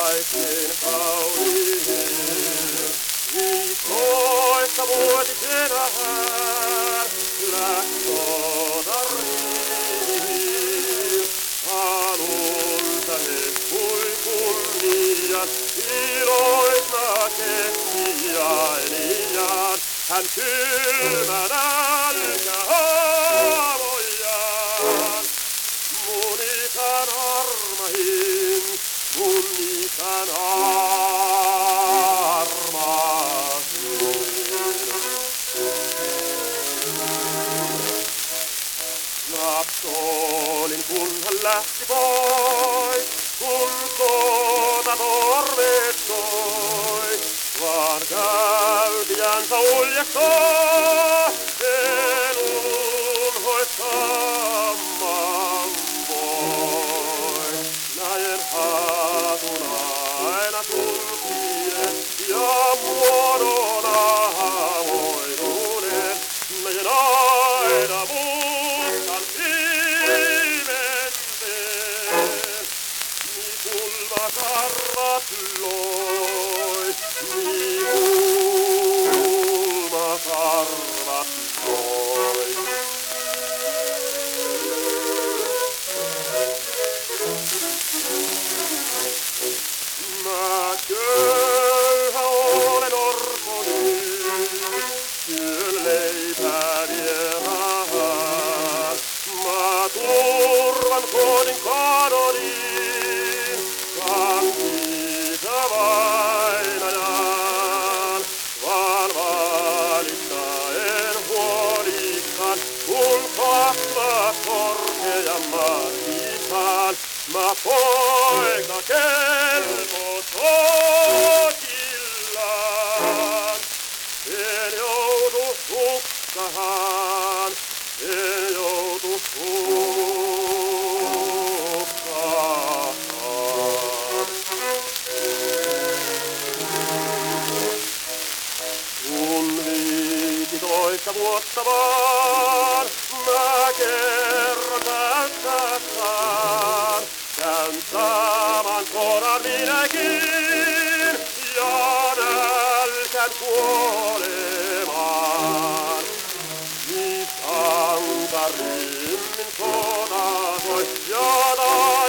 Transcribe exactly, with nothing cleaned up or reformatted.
kaikkein kaunin. Viistoista vuotisena hän lähti sotariin. Halunsa hehkui kunnian, iloisna kehtiainiaan. Hän kylmä nälkä haavojaan. Mun isän armahin, mun isän armahin. Napsolin kun hän lähti pois, kun sota torvet soi, vaan käytiänsä uljaksoi, en unhoi samman voi. Näen hatun aina sulkien ja muodona havoituneen, näen aina mustan pimenteen. Niin kulmakarvat loi, niin kulmakarvat loi. Mä köyhä olen orpo nyt, syön leipääni ja rahaa. Mä turvan kodin kadoniin, kankita vainajaan. Vaan valittaen huolikaan, kun kasvaa korkeammat isän. Mä poika kelpo sotillaan, en joutu hukkaan, en joutu hukkaan. Kun viisitoista vuotta vaan, mä kerran täyttää saan. Käyn saman sodan minäkin ja nälkän kuolemaan. Niin sankarimmin sota soi ja